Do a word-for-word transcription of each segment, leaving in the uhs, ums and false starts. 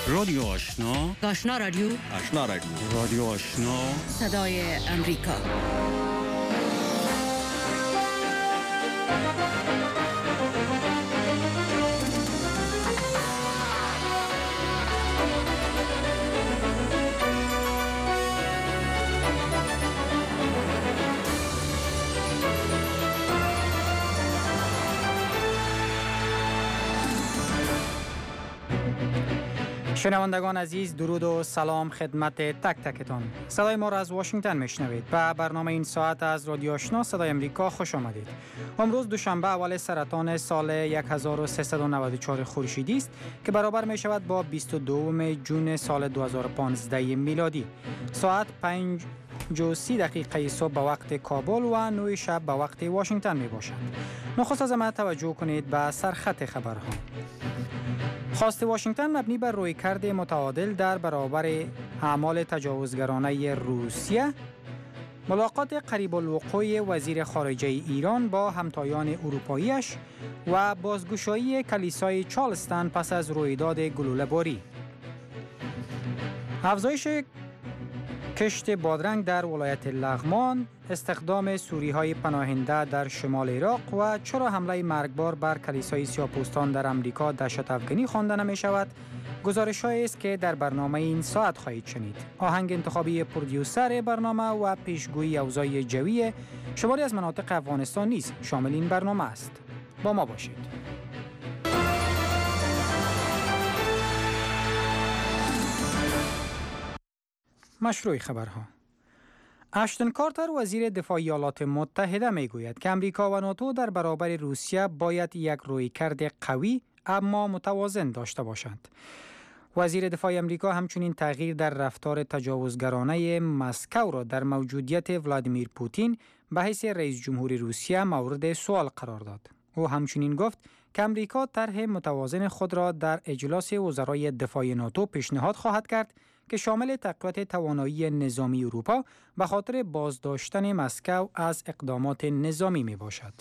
رادیو آشنا، آشنا رادیو، آشنا رادیو، رادیو آشنا، صدای امریکا. شنوندگان عزیز، درود و سلام خدمت تک تکتان. صدای ما را از واشنگتن میشنوید. به برنامه این ساعت از رادیو آشنا صدای امریکا خوش آمدید. امروز دوشنبه اول سرطان سال هزار و سیصد و نود و چهار خورشیدی است که برابر می شود با بیست و دو جون سال دو هزار و پانزده میلادی. ساعت پنج و سی دقیقه صبح به وقت کابل و نه شب به وقت واشنگتن می باشد. نخست از همه توجه کنید به سرخط خبرها. خواست واشنگتن مبنی بر رویکرد متعادل در برابر اعمال تجاوزگرانه روسیه، ملاقات قریب الوقوع وزیر خارجه ایران با همتایان اروپاییش و بازگشایی کلیسای چارلستن پس از رویداد گلوله‌باری، افزایش کشت بادرنگ در ولایت لغمان، استخدام سوریهای پناهنده در شمال عراق و چرا حمله مرگبار بر کلیسای سیاه‌پوستان در امریکا دهشت افکنی خوانده نمی شود، گزارش‌هایی است که در برنامه این ساعت خواهید شنید. آهنگ انتخابی پرودیوسر برنامه و پیشگویی اوضاع جوی شماری از مناطق افغانستان نیز شامل این برنامه است. با ما باشید. مشروع خبرها. اشتن کارتر وزیر دفاع ایالات متحده میگوید که امریکا و ناتو در برابر روسیه باید یک رویکرد قوی اما متوازن داشته باشند. وزیر دفاع امریکا همچنین تغییر در رفتار تجاوزگرانه مسکو را در موجودیت ولادیمیر پوتین به حیث رئیس جمهور روسیه مورد سوال قرار داد. او همچنین گفت که امریکا طرح متوازن خود را در اجلاس وزرای دفاع ناتو پیشنهاد خواهد کرد که شامل تقویت توانایی نظامی اروپا به خاطر بازداشتن مسکو از اقدامات نظامی می باشد.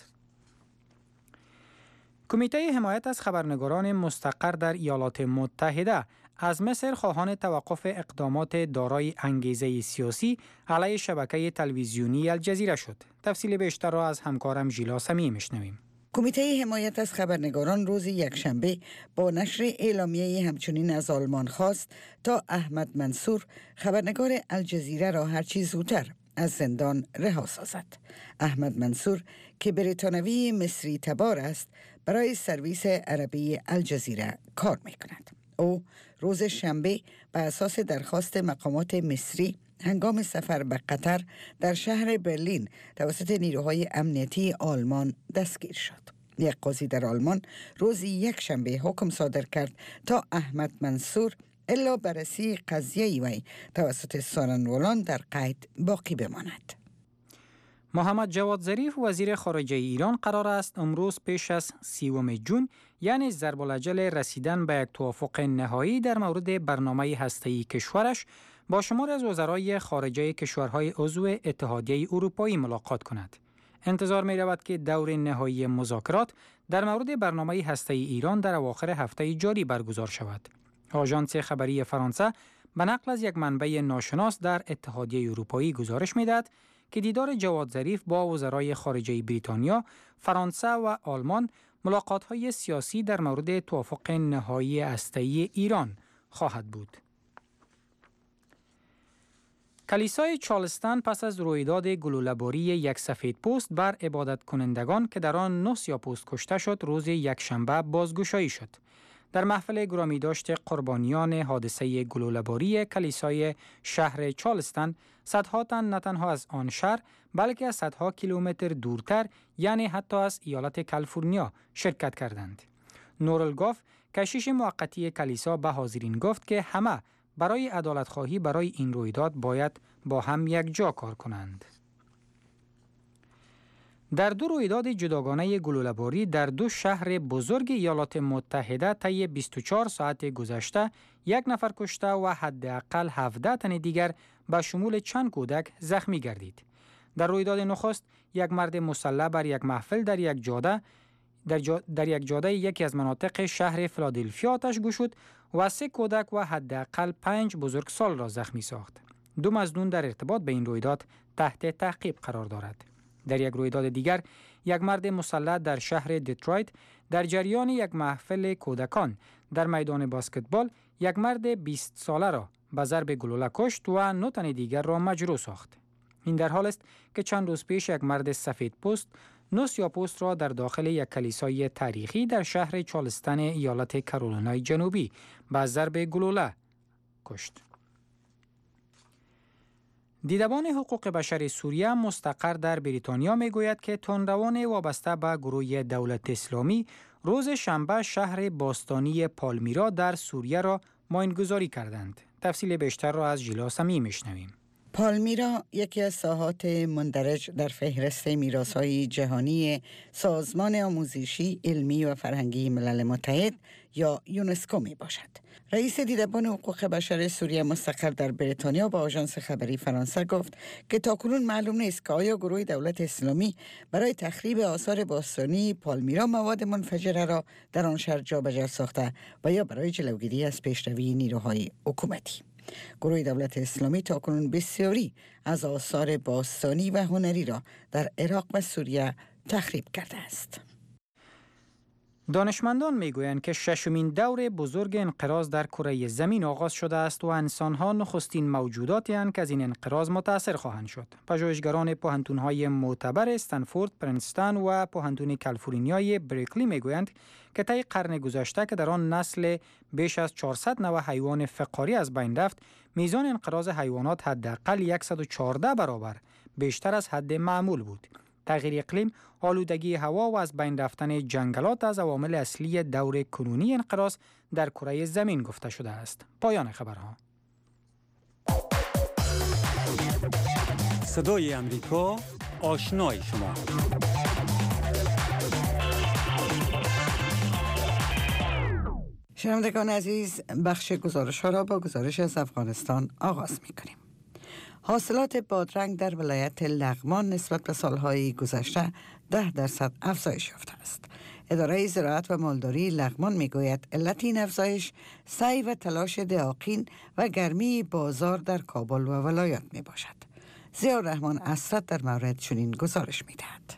کمیته حمایت از خبرنگاران مستقر در ایالات متحده از مصر خواهان توقف اقدامات دارای انگیزه سیاسی علیه شبکه تلویزیونی الجزیره شد. تفصیل بیشتر را از همکارم ژیلا سمیع میشنویم. کمیته حمایت از خبرنگاران روز یکشنبه با نشر اعلامیه همچنین از آلمان خواست تا احمد منصور خبرنگار الجزیره را هرچی زودتر از زندان رها سازد. احمد منصور که بریتانوی مصری تبار است برای سرویس عربی الجزیره کار می کند. او روز شنبه به اساس درخواست مقامات مصری هنگام سفر به قطر در شهر برلین توسط نیروهای امنیتی آلمان دستگیر شد. یک قاضی در آلمان روز یک شنبه حکم صادر کرد تا احمد منصور الا بررسی قضیه وی توسط سارنولان در قید باقی بماند. محمد جواد ظریف وزیر خارجه ایران قرار است امروز پیش از سیوم جون یعنی ضرب الاجل رسیدن به یک توافق نهایی در مورد برنامه هسته‌ای کشورش با شمار از وزرای خارجه کشورهای عضو اتحادیه اروپایی ملاقات کند. انتظار می رود که دور نهایی مذاکرات در مورد برنامه هسته‌ای ایران در اواخر هفته جاری برگزار شود. آژانس خبری فرانسه به نقل از یک منبع ناشناس در اتحادیه اروپایی گزارش می‌دهد که دیدار جواد ظریف با وزرای خارجه بریتانیا، فرانسه و آلمان ملاقات‌های سیاسی در مورد توافق نهایی هسته‌ای ایران خواهد بود. کلیسای چارلستن پس از رویداد گلوله‌باری یک سفید پوست بر عبادت کنندگان که در آن نه سیاه‌پوست کشته شد روز یکشنبه بازگشایی شد. در محفل گرامی داشت قربانیان حادثه گلوله‌باری کلیسای شهر چارلستن صدها تن نه تنها از آن شهر بلکه از صدها کیلومتر دورتر یعنی حتی از ایالت کالیفرنیا شرکت کردند. نورل گاف کشیش موقتی کلیسا به حاضرین گفت که همه برای عدالت‌خواهی برای این رویداد باید با هم یک جا کار کنند. در دو رویداد جداگانه گلوله‌باری در دو شهر بزرگ ایالات متحده طی بیست و چهار ساعت گذشته یک نفر کشته و حداقل هفده تن دیگر به شمول چند کودک زخمی گردید. در رویداد نخست یک مرد مسلح بر یک محفل در یک جاده در, جا در یک جاده یکی از مناطق شهر فیلادلفیا آتش گشود و سه کودک و حداقل پنج بزرگسال را زخمی ساخت. دو مظنون در ارتباط به این رویداد تحت تعقیب قرار دارد. در یک رویداد دیگر، یک مرد مسلح در شهر دیترویت در جریان یک محفل کودکان در میدان بسکتبال یک مرد بیست ساله را به ضرب گلوله کشت و نه تن دیگر را مجروح ساخت. این در حال است که چند روز پیش یک مرد سفید پوست نه سیاه‌پوست را در داخل یک کلیسای تاریخی در شهر چارلستن ایالت کارولینای جنوبی به ضرب گلوله کشت. دیدبان حقوق بشر سوریه مستقر در بریتانیا میگوید که تندروان وابسته به گروه دولت اسلامی روز شنبه شهر باستانی پالمیرا در سوریه را ماینگذاری کردند. تفصیل بیشتر را از ژیلا سمی میشنویم. پالمیرا یکی از ساحات مندرج در فهرست میراث‌های جهانی سازمان آموزشی، علمی و فرهنگی ملل متحد یا یونسکو می باشد. رئیس دیدبان حقوق بشر سوریه مستقر در بریتانیا با آژانس خبری فرانسه گفت که تاکنون معلوم نیست که آیا گروه دولت اسلامی برای تخریب آثار باستانی پالمیرا مواد منفجره را در آن شهر جابجا ساخته و یا برای جلوگیری از پیشروی نیروهای حکومتی. گروه دولت اسلامی تاکنون بسیاری از آثار باستانی و هنری را در عراق و سوریه تخریب کرده است. دانشمندان میگویند که ششمین دور بزرگ انقراض در کره زمین آغاز شده است و انسانها نخستین موجوداتی اند که از این انقراض متاثر خواهند شد. پژوهشگران پوهنتون‌های معتبر استنفورد، پرینستون و پوهنتون کالیفرنیای برکلی میگویند که طی قرن گذشته که در آن نسل بیش از چهارصد نوع حیوان فقاری از بین رفت، میزان انقراض حیوانات حداقل صد و چهارده برابر بیشتر از حد معمول بود. تغییر اقلیم، آلودگی هوا و از بین رفتن جنگلات از عوامل اصلی دور کنونی انقراض در کره زمین گفته شده است. پایان خبرها. صدای امریکا، آشنای شما. شنوندگان عزیز، بخش گزارش ها را با گزارش از افغانستان آغاز می کنیم. حاصلات بادرنگ در ولایت لغمان نسبت به سالهای گذشته ده درصد افزایش یافته است. اداره زراعت و مالداری لغمان میگوید علت این افزایش سعی و تلاش دهاقین و گرمی بازار در کابل و ولایات می باشد. ضیاءالرحمن اسرت در مورد چنین گزارش می دهد.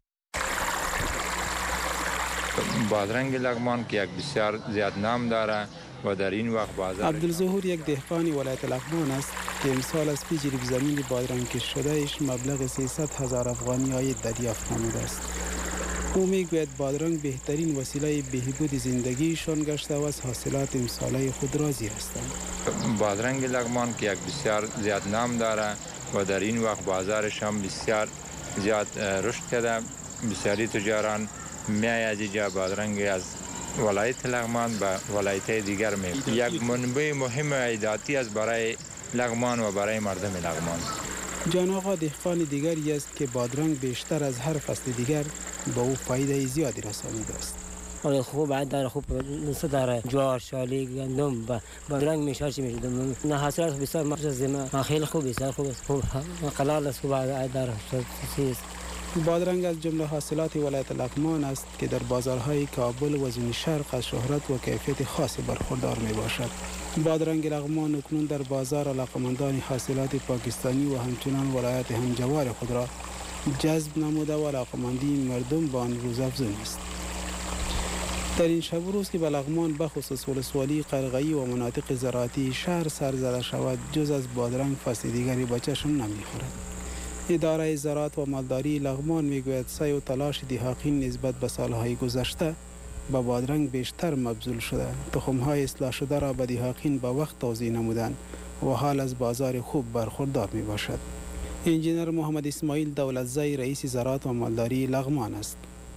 بادرنگ لغمان که یک بسیار زیاد نام داره و در این وقت بازار عبدالظهور یک دهقانی ولایت لغمان است که امسال از پیش جریب زمین بادرنگ کش شدهش مبلغ سیصد هزار افغانی عاید دریافت نموده است. او میگوید بادرنگ بهترین وسیله بهبود زندگیشان گشته و از حاصلات امساله خود راضی هستند. بادرنگ لغمان که یک بسیار زیاد نام داره و در این وقت بازارش هم بسیار زیاد رشد کرده. بسیاری تجاران میای از اینجا بادرنگ از ولایت لغمان به ولایت دیگر می یک منبع مهم عایداتی است برای لغمان و برای مردم لغمان. جان آقا دهقان دیگری است که بادرنگ بیشتر از هر فصل دیگر با او فایده زیادی رسانیده است. آره خوب عد داره، خوب نسبت داره، جوار، شالی، گندم و بادرنگ میشه چی میشه. نه حاصلات بسیار مخصوص خیلی خوب است، خوب است، خوب قلال است، خوب عد داره. بادرنگ از جمله حاصلات ولایت لغمان است که در بازارهای کابل و زون شرق از شهرت و کیفیت خاصی برخوردار می باشد. بادرنگ لغمان اکنون در بازار علاقمندان حاصلات پاکستانی و همچنان ولایت همجوار خود را جذب نموده و علاقمندی مردم با آن روز افزون است. در این شب و روز که به لغمان بخصوص ولسوالی قرغه‌ای و مناطق زراعتی شهر سر زده شود، جز از بادرنگ فصل دیگری به چشم نمی‌خورد. اداره زراعت و مالداری لغمان میگوید سعی و تلاش دهاقین نسبت به سالهای گذشته به بادرنگ بیشتر مبذول شده. تخم‌های اصلاح شده را به دهاقین به وقت توزیع نمودند و حال از بازار خوب برخوردار می باشد. انجینر محمد اسماعیل دولتزی رئیس زراعت و مالداری لغمان است.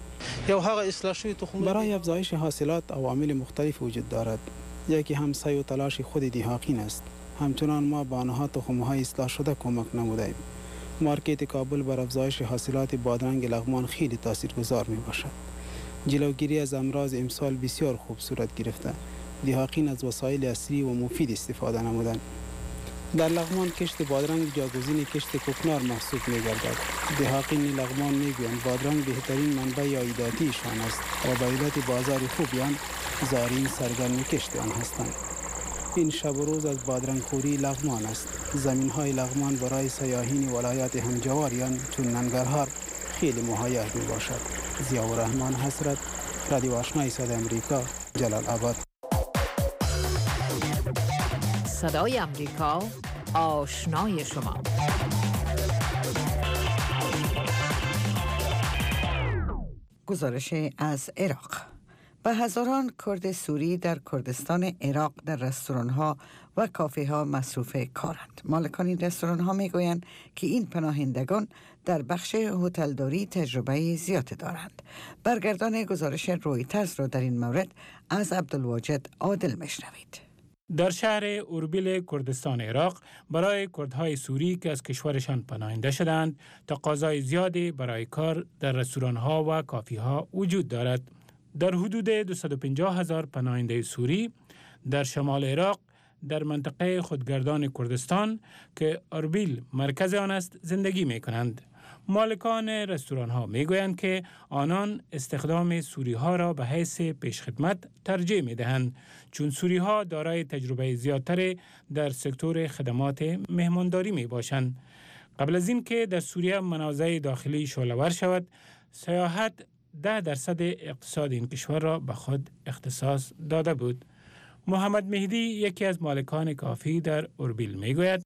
برای افزایش حاصلات عوامل مختلف وجود دارد. یکی هم سعی و تلاش خود دهاقین است. همچنان ما به آنها تخم‌های اصلاح شده کمک نمودیم. مارکت کابل بر افزایش حاصلات بادرنگ لغمان خیلی تاثیرگذار می باشد. جلوگیری از امراض امسال بسیار خوب صورت گرفته. دهاقین از وسایل اصلی و مفید استفاده نمودند. در لغمان کشت بادرنگ جاگزین کشت کوکنار محسوب می گردد. دهاقین لغمان می گویند بادرنگ بهترین منبع عایداتیشان است و به علت بازار خوبیان زاری سرگرم کشت آن هستند. این شب و روز از بادرنگ خوری لغمان است. زمین های لغمان برای سیاحین ولایات همجواریان چون ننگرهار خیلی مهیا می باشد. ضیاءالرحمن حسرت، رادیو آشنای صدای امریکا، جلال آباد. صدای امریکا، آشنای شما. گزارش از عراق. به هزاران کرد سوری در کردستان عراق در رستوران‌ها و کافه‌ها مصروف کارند. مالکان این رستوران‌ها می‌گویند که این پناهندگان در بخش هتلداری تجربه زیادی دارند. برگردان گزارش رویترز را در این مورد از عبدالواجد عادل میشنوید. در شهر اربیل کردستان عراق برای کردهای سوری که از کشورشان پناهنده شدند تقاضای زیادی برای کار در رستوران‌ها و کافی‌ها وجود دارد. در حدود دویست و پنجاه هزار پناهنده سوری در شمال عراق در منطقه خودگردان کردستان که اربیل مرکز آن است زندگی می کنند. مالکان رستوران ها می گویند که آنان استخدام سوری ها را به حیث پیشخدمت ترجیح می دهند چون سوری ها دارای تجربه زیادتر در سکتور خدمات مهمانداری می باشند. قبل از این که در سوریه منازع داخلی شعله‌ور شود، سیاحت ده درصد اقتصاد این کشور را به خود اختصاص داده بود. محمد مهدی یکی از مالکان کافی در اربیل میگوید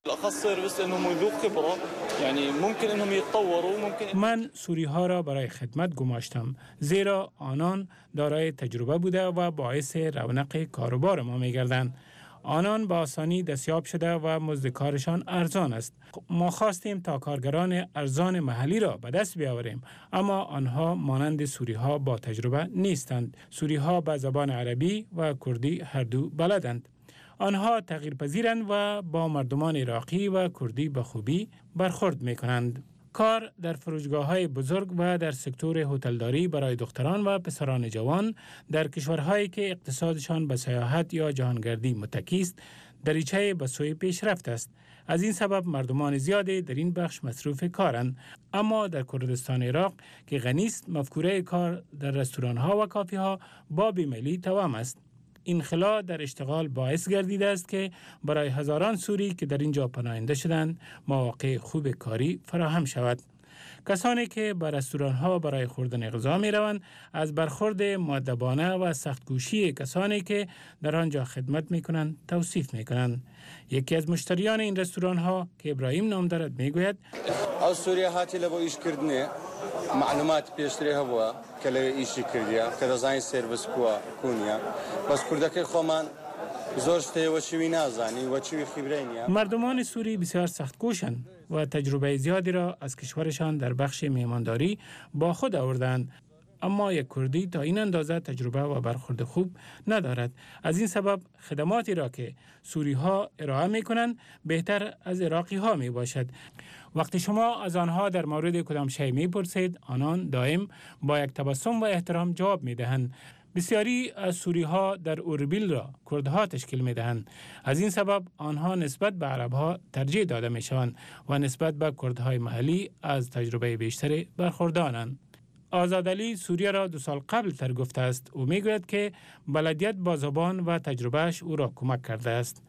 من سوری ها را برای خدمت گماشتم زیرا آنان دارای تجربه بوده و باعث رونق کاروبار ما میگردند. آنان با آسانی دستیاب شده و مزد کارشان ارزان است. ما خواستیم تا کارگران ارزان محلی را به دست بیاوریم، اما آنها مانند سوری ها با تجربه نیستند. سوری ها به زبان عربی و کردی هر دو بلدند. آنها تغییر پذیرند و با مردمان عراقی و کردی به خوبی برخورد می کنند. کار در فروشگاه‌های بزرگ و در سکتور هتلداری برای دختران و پسران جوان در کشورهایی که اقتصادشان به سیاحت یا جهانگردی متکی است، دریچه به سوی پیشرفت است. از این سبب مردمان زیادی در این بخش مصروف کارند، اما در کردستان عراق که غنی است مفکوره کار در رستوران‌ها و کافی‌ها با بیمیلی توام است. این خلا در اشتغال باعث گردیده است که برای هزاران سوری که در اینجا پناهنده شدند مواقع خوب کاری فراهم شود. کسانی که به رستوران‌ها برای خوردن غذا می روند از برخورد مؤدبانه و سختگوشی کسانی که در آنجا خدمت می کنند توصیف می کنند. یکی از مشتریان این رستوران‌ها که ابراهیم نام دارد می گوید از سوریه هاتی لبو ایش کردنه معلومات پیشتری هوا که لبو ایشی کردیا که دزاین سرویس کوا کونیا بس کردک خومان زورشته و چوی نازانی و چوی خبرینیا. مردمان سوری بسیار سختگوشند و تجربه زیادی را از کشورشان در بخش میهمانداری با خود آوردند، اما یک کردی تا این اندازه تجربه و برخورد خوب ندارد. از این سبب خدماتی را که سوری ها ارائه می کنند بهتر از عراقی ها می باشد. وقتی شما از آنها در مورد کدام شی می پرسید، آنان دائم با یک تبسم و احترام جواب می دهند. بسیاری از سوری ها در اربیل را کردها تشکیل می دهند. از این سبب آنها نسبت به عرب ها ترجیح داده می شوند و نسبت به کردهای محلی از تجربه بیشتری برخوردارند. آزادعلی سوریه را دو سال قبل تر گفته است. او می گوید که بلدیت با زبان و تجربهش او را کمک کرده است.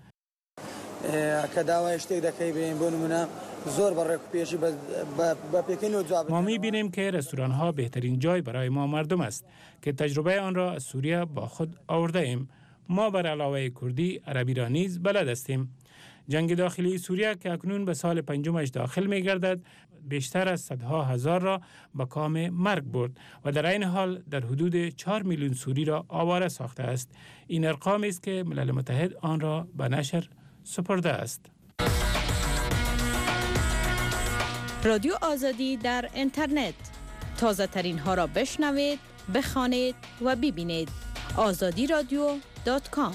ما می بینیم که رستوران ها بهترین جای برای ما مردم است که تجربه آن را از سوریه با خود آورده ایم. ما بر علاوه کردی عربی را نیز بلد هستیم. جنگ داخلی سوریه که اکنون به سال پنجمش داخل می گردد بیشتر از صدها هزار را به کام مرگ برد و در این حال در حدود چهار میلیون سوری را آواره ساخته است. این ارقامی است که ملل متحد آن را به نشر سپرده است. رادیو آزادی در اینترنت، تازه ترین ها را بشنوید، بخوانید و ببینید. آزادی رادیو دات کام.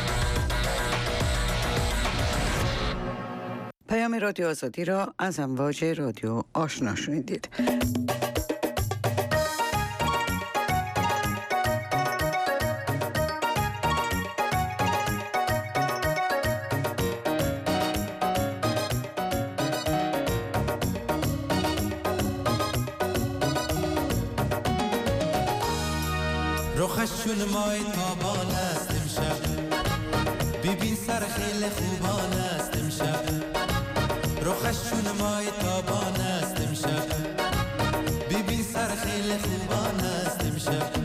پیام رادیو آزادی را از امواج رادیو آشنا شنیدید. رخشون مای تابان است امشب ببین سر خیلی خوبان است امشب رخشون مای تابان است امشب ببین سر خیلی خوبان است امشب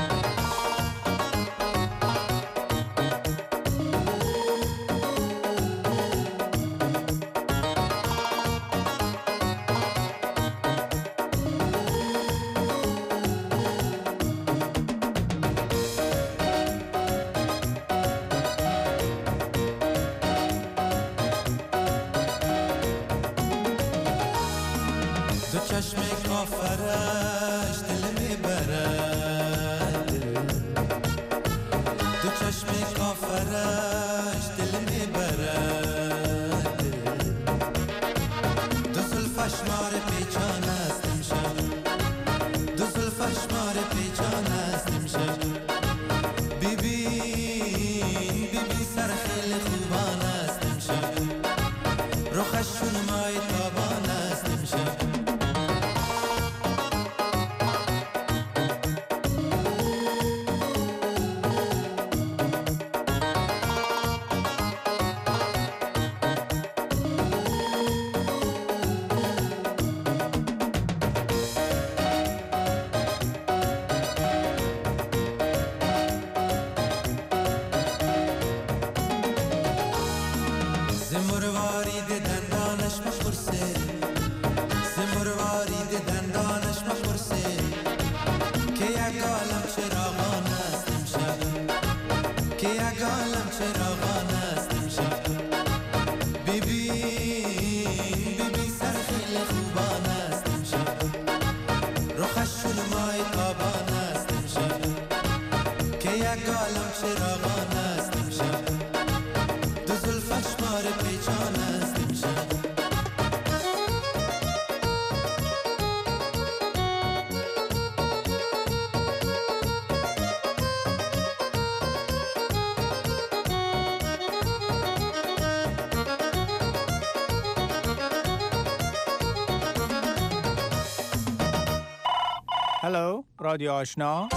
چشم کافرش دل میبرد دو چشم کافرش دل میبرد دو زلفش مار پیچان است امشب دو زلفش مار پیچان است امشب ببین ببین سر خیلی خوبان است امشب رخشون مای تابان است امشب هلو رادیو آشنا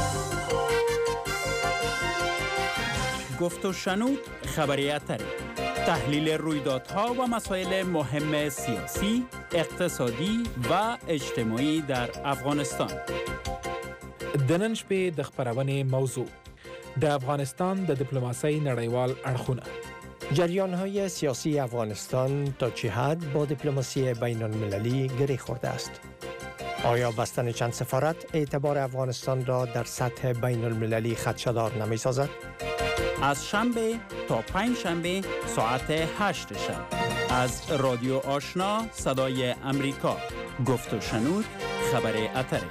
گفت و شنود خبریت تحلیل رویدادها و مسائل مهم سیاسی، اقتصادی و اجتماعی در افغانستان. دننش به د خبرونه موضوع د افغانستان د دیپلماسی نړیوال اړخونه جریان‌های سیاسی افغانستان تا چه حد با دیپلماسی بین‌المللی گره خورده است؟ آیا بستن چند سفارت اعتبار افغانستان را در سطح بین المللی خدشه‌دار نمی سازد؟ از شنبه تا پنج شنبه ساعت هشت شب از رادیو آشنا صدای امریکا گفت و شنود خبر اتره.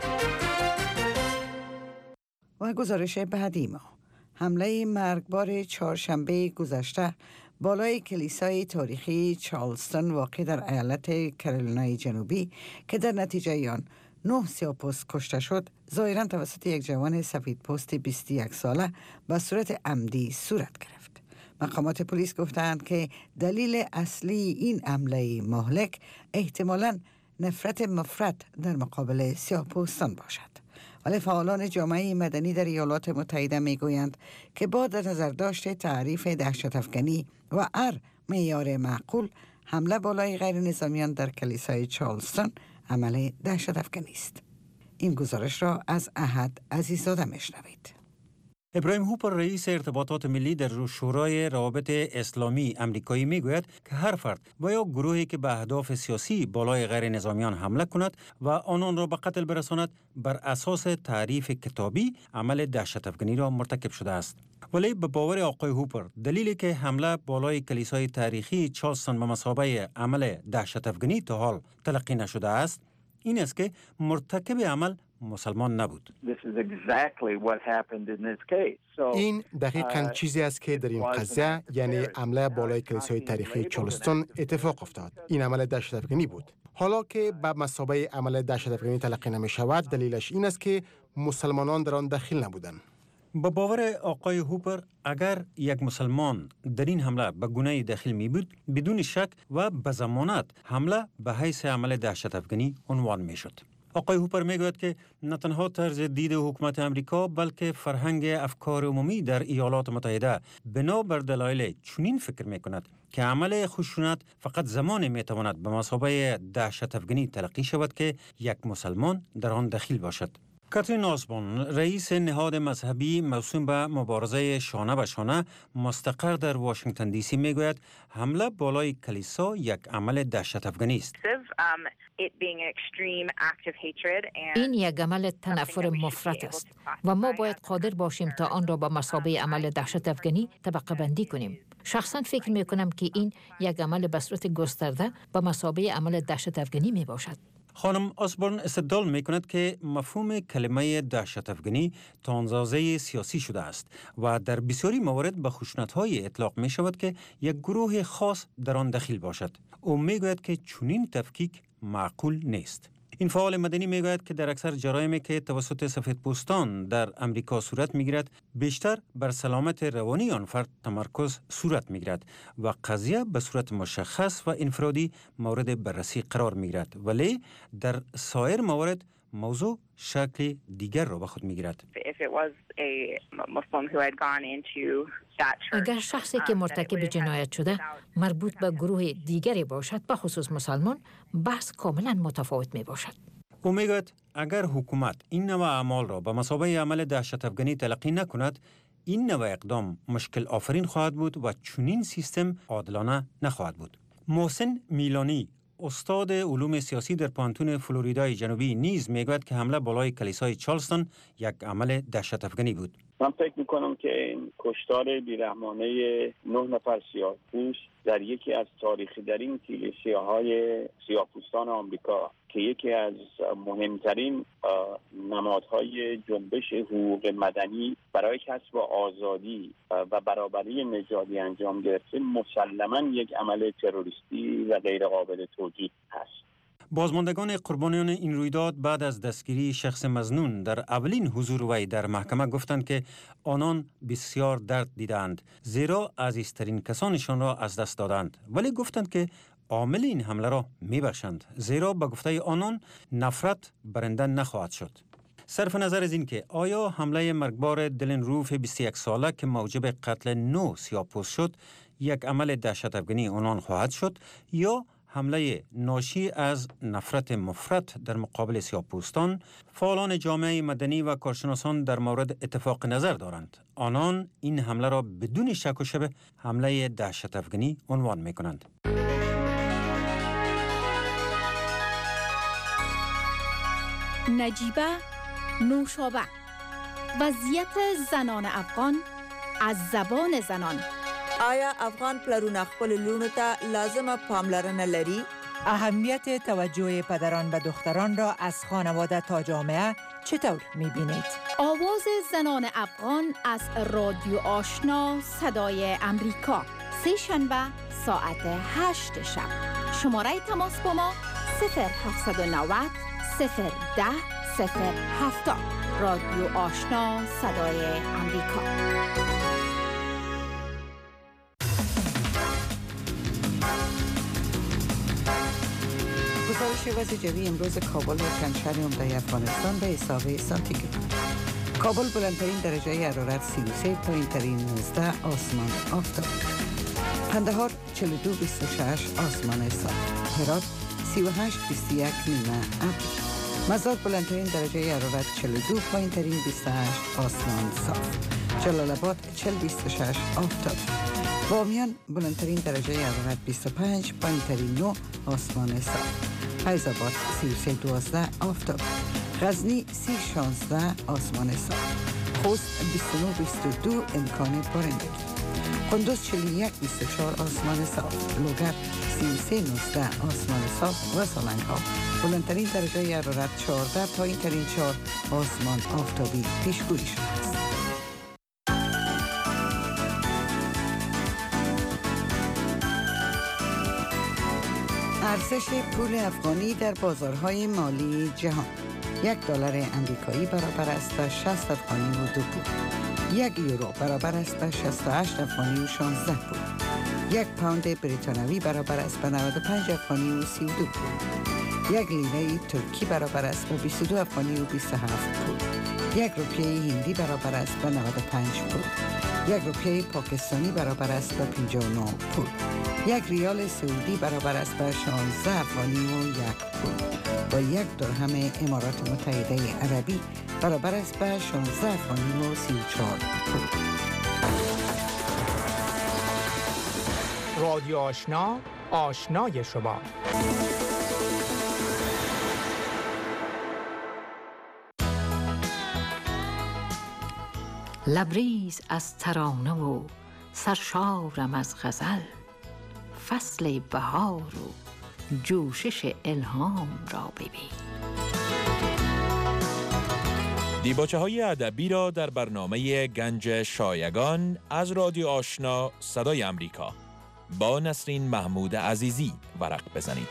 و گزارش بعدی ما حمله مرگبار چهارشنبه گذشته بالای کلیسای تاریخی چارلستون واقع در ایالت کارولینای جنوبی که در نتیجه آن نه سیاه‌پوست کشته شد ظاهراً توسط یک جوان سفیدپوست بیست و یک ساله به صورت عمدی صورت گرفت. مقامات پلیس گفتند که دلیل اصلی این حمله مهلک احتمالاً نفرت مفرط در مقابل سیاه‌پوستان باشد. ولی فعالان جامعه مدنی در ایالات متحده میگویند که با در نظر داشت تعریف دهشت‌افکنی و هر معیار معقول حمله بالای غیر نظامیان در کلیسای چارلستون عمل دهشت‌افکنی است. این گزارش را از احد عزیزاده میشنوید. ابراهیم هوپر رئیس ارتباطات ملی در شورای روابط اسلامی امریکایی میگوید که هر فرد و یا گروهی که به اهداف سیاسی بالای غیر نظامیان حمله کند و آنان را به قتل برساند بر اساس تعریف کتابی عمل دهشت‌افکنی را مرتکب شده است. ولی به باور آقای هوپر دلیلی که حمله بالای کلیسای تاریخی چارلستون به مثابه عمل دهشت‌افکنی تا حال تلقی نشده است این است که مرتکب عمل مسلمان نبود. این دقیقاً چیزی است که در این قضیه یعنی حمله بالای کلیسای تاریخی چارلستون اتفاق افتاد. این عمل دهشت‌افکنی بود. حالا که به مثابه عمل دهشت‌افکنی تلقی نمی شود دلیلش این است که مسلمانان در آن دخیل نبودند. با باور آقای هوپر اگر یک مسلمان در این حمله به گناه داخل می بود بدون شک و به ضمانت حمله به حیث عمل دهشت‌افکنی عنوان می شد. آقای هوپر میگوید که نه تنها طرز دید حکومت امریکا بلکه فرهنگ افکار عمومی در ایالات متحده بنا بر دلایل چنین فکر میکند که عمل خشونت فقط زمانی میتواند به مثابه دهشت افغانی تلقی شود که یک مسلمان در آن دخیل باشد. کاترین آسبورن، رئیس نهاد مذهبی موسوم به مبارزه شانه به شانه مستقر در واشنگتن دی سی میگوید حمله بالای کلیسا یک عمل دهشت افغانی است. این یک عمل تنفر مفرط است و ما باید قادر باشیم تا آن را به مثابه عمل دهشت افغانی طبقه بندی کنیم. شخصا فکر می کنم که این یک عمل به صورت گسترده به مثابه عمل دهشت افغانی می باشد. خانم آسبورن استدلال می کند که مفهوم کلمه دهشت افغانی تا اندازه سیاسی شده است و در بسیاری موارد به خشونت‌های اطلاق می شود که یک گروه خاص در آن دخیل باشد. او می گوید که چنین تفکیک معقول نیست. این فعال مدنی می گوید که در اکثر جرایمی که توسط سفیدپوستان در امریکا صورت می گیرد بیشتر بر سلامت روانی آن فرد تمرکز صورت می گیرد و قضیه به صورت مشخص و انفرادی مورد بررسی قرار می گیرد، ولی در سایر موارد موضوع شکل دیگر را به خود می گیرد. اگر شخصی که مرتکب جنایت شده مربوط به گروه دیگری باشد، به خصوص مسلمان، بحث کاملا متفاوت می باشد. او می گوید اگر حکومت این نوع اعمال را به مثابه عمل دهشت افغانی تلقی نکند، این نوع اقدام مشکل آفرین خواهد بود و چنین سیستم عادلانه نخواهد بود. محسن میلانی، استاد علوم سیاسی در پانتون فلوریدای جنوبی، نیز میگوید که حمله بالای کلیسای چارلستون یک عمل دهشت افغانی بود. من فکر میکنم که این کشتار بیرحمانه نه نفر سیاه‌پوست در یکی از تاریخی در این کلیساهای سیاه‌پوستان آمریکا که یکی از مهمترین نمادهای جنبش حقوق مدنی برای کسب آزادی و برابری نژادی انجام گرفته، مسلماً یک عمل تروریستی و غیر قابل توجیه هست. بازماندگان قربانیان این رویداد بعد از دستگیری شخص مظنون در اولین حضور وی در محکمه گفتند که آنان بسیار درد دیدند، زیرا عزیزترین کسانشان را از دست دادند، ولی گفتند که عامل این حمله را میبخشند، زیرا به گفته آنان نفرت برنده نخواهد شد. صرف نظر از این که آیا حمله مرگبار دلن روف بیست و یک ساله که موجب قتل نو سیاه‌پوست شد یک عمل دهشت افغانی آنان خواهد شد یا حمله ناشی از نفرت مفرط در مقابل سیاه‌پوستان، فعالان جامعه مدنی و کارشناسان در مورد اتفاق نظر دارند. آنان این حمله را بدون شک و شبه حمله دهشت افغانی عنوان می کنند. نجیبه نوشابه، وضعیت زنان افغان از زبان زنان. آیا افغان پلرونه خپل لونو ته لازمه پاملرنه لري؟ اهمیت توجه پدران به دختران را از خانواده تا جامعه چطور می‌بینید؟ آواز زنان افغان از رادیو آشنا صدای امریکا، سه شنبه ساعت هشت شب. شماره تماس با ما صفر هفتصد و نود صفر ده صفر هفتاد. رادیو آشنا صدای امریکا. گزارش وضع جوی امروز کابل و چند شهر عمده افغانستان به حساب سانتیگراد. کابل بلندترین درجه حرارت سی و سه، پایینترین نوزده، آسمان آفتاب. قندهار چهل و دو بیست و شش، آسمان صاف. هرات سی و هشت بیست و یک، نیمه ابر. مزار بلندترین درجه حرارت چهل و دو، پایینترین بیست و هشت، آسمان صاف. جلال آباد چهل بیست و شش، آفتاب. بامیان بلندترین درجه حرارت بیست و پنج، پایینترین نه، آسمان صاف. فیض آباد سی و سه دوازده، آفتاب. غزنی سی شانزده، آسمان صاف. خوست بیست و نه بیست و دو، امکان بارندگی. قندوز چهل و یک بیست و چهار، آسمان صاف. لوگر سی و سه نوزده، آسمان صاف و سالنگ ها بلندترین درجه حرارت چهارده، پایینترین چهار، آسمان آفتابی پیشگویی شده است. ارزش پول افغانی در بازارهای مالی جهان. یک دلار امریکایی برابر است به شصت افغانی و دو پول. یک یورو برابر است به شصت و هشت افغانی و شانزده پول. یک پوند بریتانیایی برابر است به نود و پنج افغانی و سی و دو پول. یک لیره ترکی برابر است با بیست و دو افغانی و بیست و هفت پول. یک روپیه هندی برابر است با نود و پنج پول. یک روپیه پاکستانی برابر است با پنجاه و نه پول. یک ریال سعودی برابر است با شانزده افغانی و یک پول. با یک درهم امارات متحده عربی برابر است با شانزده افغانی و سی و چهار پول. رادیو آشنا، آشنای شما. لبریز از ترانه و سرشارم از غزل، فصل بهار و جوشش الهام را ببین. دیباچه های ادبی را در برنامه گنج شایگان از رادیو آشنا صدای امریکا با نسرین محمود عزیزی ورق بزنید.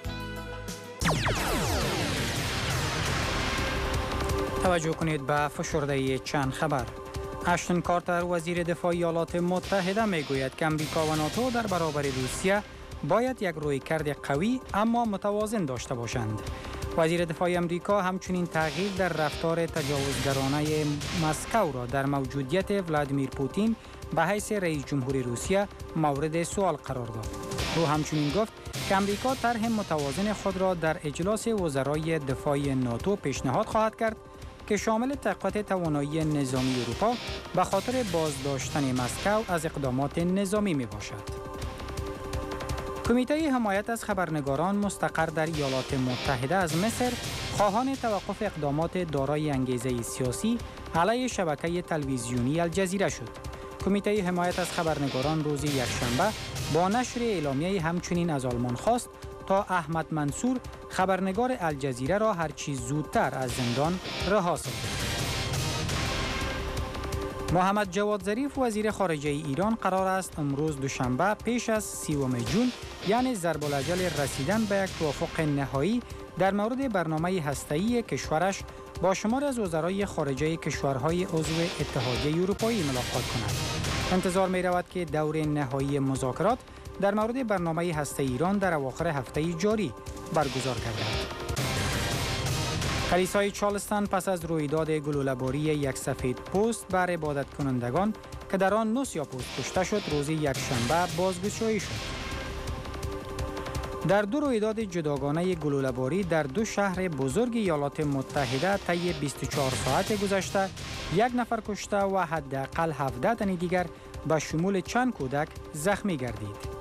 توجه کنید به فشرده چند خبر. اشتون کارتر وزیر دفاع ایالات متحده میگوید که امریکا و ناتو در برابر روسیه باید یک رویکرد قوی اما متوازن داشته باشند. وزیر دفاع امریکا همچنین تغییر در رفتار تجاوزگرانه مسکو را در موجودیت ولادیمیر پوتین به حیث رئیس جمهور روسیه مورد سوال قرار داد. او همچنین گفت که امریکا طرح متوازن خود را در اجلاس وزرای دفاع ناتو پیشنهاد خواهد کرد که شامل تقویت توانایی نظامی اروپا به خاطر بازداشتن مسکو از اقدامات نظامی می باشد. کمیته حمایت از خبرنگاران مستقر در ایالات متحده از مصر خواهان توقف اقدامات دارای انگیزه سیاسی علیه شبکه تلویزیونی الجزیره شد. کمیته حمایت از خبرنگاران روز یکشنبه با نشر اعلامیه همچنین از آلمان خواست تا احمد منصور خبرنگار الجزیره را هر چیز زودتر از زندان رها سازد. محمد جواد ظریف وزیر خارجه ایران قرار است امروز دوشنبه پیش از سیوم جون یعنی ضرب الاجل رسیدن به یک توافق نهایی در مورد برنامه هسته‌ای کشورش با شمار از وزرای خارجه کشورهای عضو اتحادیه اروپایی ملاقات کند. انتظار می رود که دور نهایی مذاکرات در مورد برنامه هسته ایران در اواخر هفته جاری برگزار گردد. کلیسای چارلستان پس از رویداد گلوله‌باری یک سفید پوست بر عبادت کنندگان که در آن نه سیاه‌پوست کشته شد روز یکشنبه بازگشایی شد. در دو رویداد جداگانه گلوله‌باری در دو شهر بزرگ ایالات متحده طی بیست و چهار ساعت گذشته یک نفر کشته و حداقل هفده تن دیگر به شمول چند کودک زخمی گردید.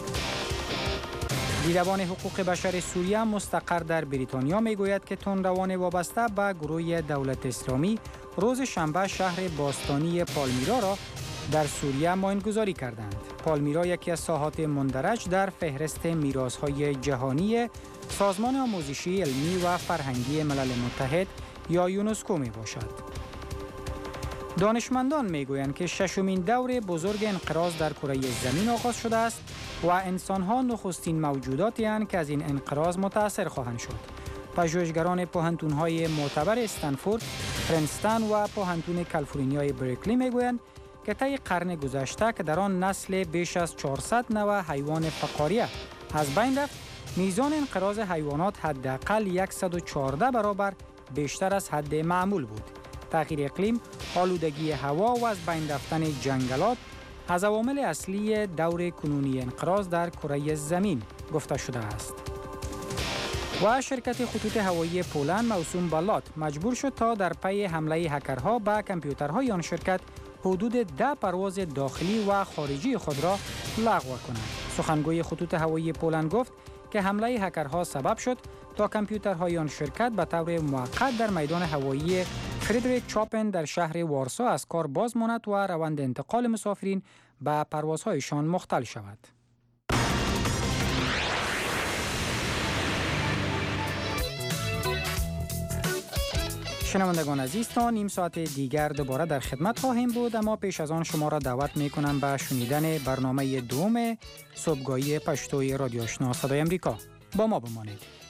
دیدبان حقوق بشر سوریه مستقر در بریتانیا میگوید که تندروان وابسته به گروه دولت اسلامی روز شنبه شهر باستانی پالمیرا را در سوریه ماینگذاری کردند. پالمیرا یکی از ساحات مندرج در فهرست میراث‌های جهانی سازمان آموزشی علمی و فرهنگی ملل متحد یا یونسکو می باشد. دانشمندان میگویند که ششمین دور بزرگ انقراض در کره زمین آغاز شده است و انسان‌ها نخستین موجوداتی هستند که از این انقراض متأثر خواهند شد. پژوهشگران پوهنتون‌های معتبر استنفورد، پرنستون و پوهنتون کالیفرنیای برکلی میگویند که طی قرن گذشته که در آن نسل بیش از چهارصد نوع حیوان فقاریه از بین رفت، میزان انقراض حیوانات حداقل صد و چهارده برابر بیشتر از حد معمول بود. تغییر اقلیم، آلودگی هوا و از بین رفتن جنگلات از عوامل اصلی دور کنونی انقراض در کره زمین گفته شده است. و شرکت خطوط هوایی پولند موسوم به لات مجبور شد تا در پی حمله هکرها به کامپیوترهای آن شرکت حدود ده پرواز داخلی و خارجی خود را لغو کند. سخنگوی خطوط هوایی پولند گفت که حمله هکرها سبب شد تا کامپیوترهای آن شرکت به طور موقت در میدان هوایی فریدریک چاپن در شهر وارسا از کار باز ماند و روند انتقال مسافرین به پروازهایشان مختل شود. شنوندگان عزیز، تا نیم ساعت دیگر دوباره در خدمت خواهیم بود، اما پیش از آن شما را دعوت می کنم به شنیدن برنامه دوم صبحگاهی پشتوی رادیو آشنا صدای امریکا. با ما بمانید.